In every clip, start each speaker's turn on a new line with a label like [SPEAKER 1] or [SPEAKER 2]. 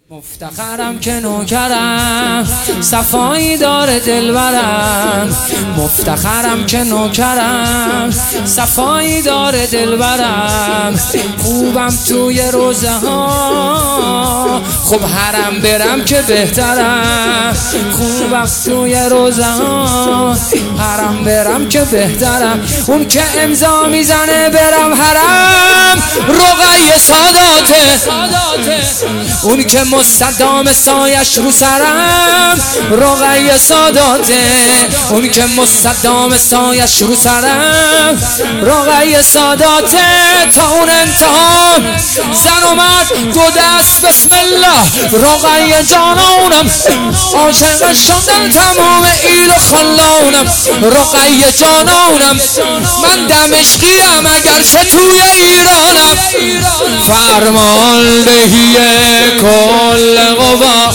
[SPEAKER 1] مفتخرم که نوکرم، صفایی داره دلبرم. مفتخرم که نوکرم، صفایی داره دلبرم. خوبم توی روزه ها، خب حرم برم که بهترم. خوبم توی روزه ها، حرم برم که بهترم. اون که امضا میزنه برم حرم، رقیه ساداته. اون که مستدام سایش رو سرم، رقیه ساداته. اون که مستدام سایش رو سرم، رقیه ساداته. تا اون انتها زن و مرد دو دست بسم الله. رقیه جانانم عاشق شدن تمام ایل و خلانم. رقیه جانانم من دمشقیم اگرچه توی ایرانم. فرماندهی کل قوا،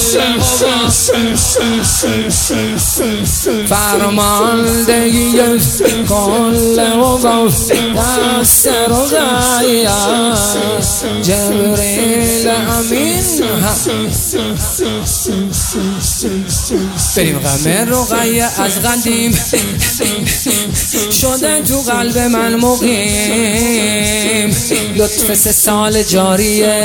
[SPEAKER 1] فرماندهی کل قوا، دست رقیه جبریل امین. بریم غم رقیه از قدیم شده تو قلب من مقیم. لطف 3 سال جاریه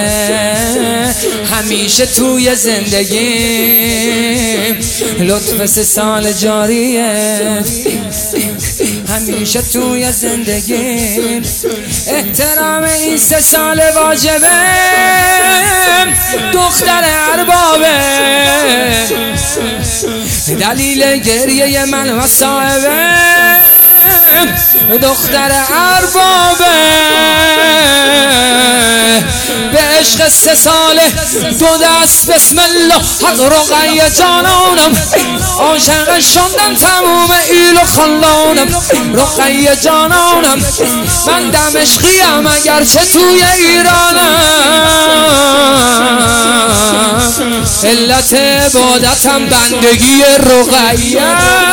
[SPEAKER 1] همیشه توی زندگیم. لطف 3 سال جاریه همیشه توی زندگیم. احترام این 3 سال واجبه، دختر اربابه. دلیل گریه من مصائبه، دختر اربابه. به عشق 3 ساله دو دست بسم الله. حق رقیه جانانم عاشق شدن تموم ایل و خلانم. رقیه جانانم من دمشقیم اگرچه توی ایرانم. علت عبادتم بندگی رقیه.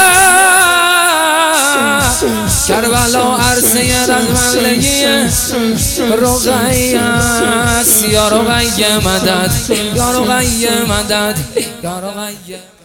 [SPEAKER 1] کربلا عرصه رزمندگی رقیه است. یا رقیه مدد، یا رقیه مدد، یا رقیه.